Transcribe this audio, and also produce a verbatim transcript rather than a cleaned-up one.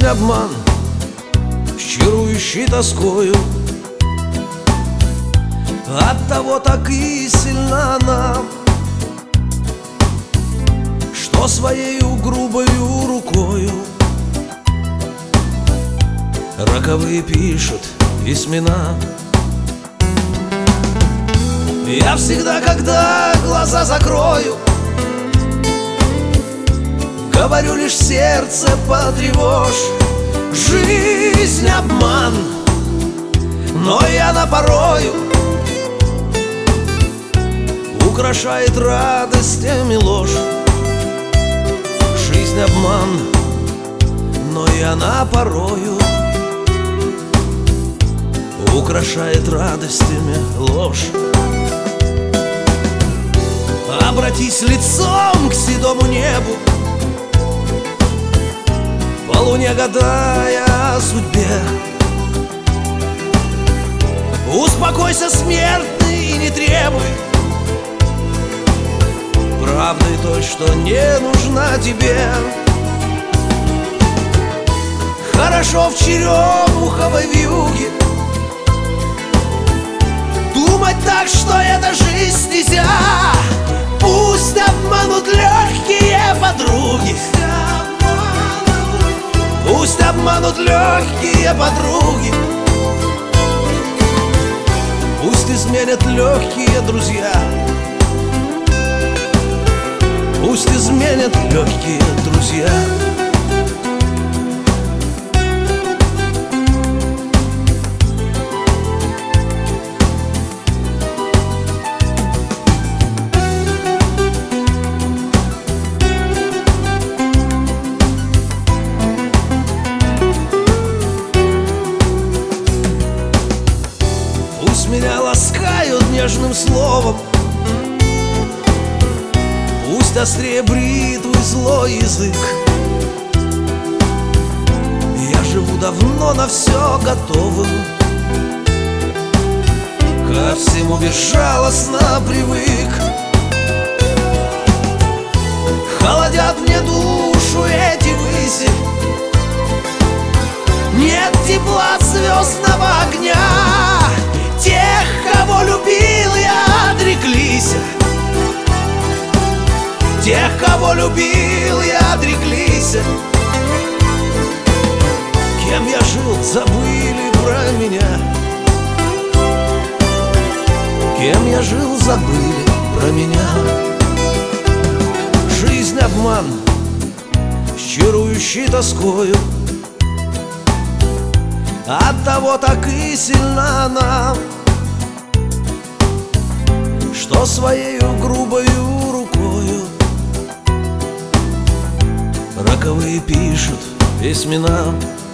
обман с чарующей тоскою. Оттого так и сильна она, что своею грубою рукою роковые пишет письмена. Я всегда, когда глаза закрою, говорю лишь: сердце потревожь. Жизнь обман, но и она порою украшает радостями ложь. Жизнь обман, но и она порою украшает радостями ложь. Обратись лицом к седому небу, по луне гадая о судьбе. Успокойся, смертный, и не требуй правды той, что не нужна тебе. Хорошо в черемуховой вьюге думать так, что это жизнь нельзя. Пусть обманут легкие подруги, пусть обманут легкие подруги, пусть изменят легкие друзья, пусть изменят легкие друзья. Пусть меня ласкают нежным словом, пусть острее бритвы злой язык. Я живу давно на все готовым, ко всему безжалостно привык. Холодят мне душу эти выси, нет тепла звездного огня. Тех, кого любил я, отреклись, тех, кого любил я, отреклись. Кем я жил, забыли про меня. Кем я жил, забыли про меня. Жизнь обман с чарующей тоскою, оттого так и сильна она, что своею грубою рукою роковые пишут письмена.